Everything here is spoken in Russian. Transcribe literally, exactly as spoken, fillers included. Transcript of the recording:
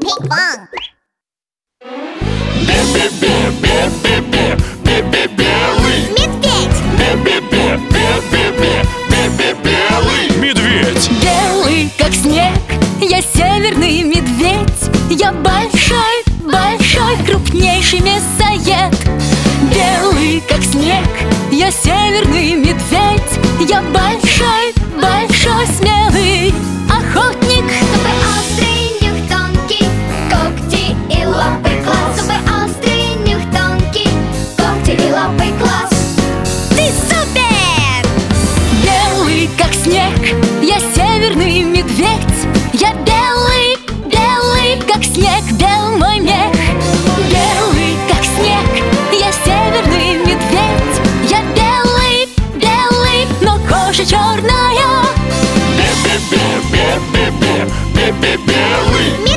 Пинг-понг. Медведь. Медведь. Белый, как снег, я северный медведь. Я большой, большой, крупнейший мясоед. Белый, как снег, я северный медведь. Я большой, большой, смелый охотник. Зубы острый, нюх тонкий, когти и лапы класс. Зубы острый, нюх тонкий, когти и лапы класс. Ты супер! Белый, как снег, я северный медведь. Я белый, белый, как снег, бел мой мех. Белый, как снег, я северный медведь. Я белый, белый, но кожа черная. Белый.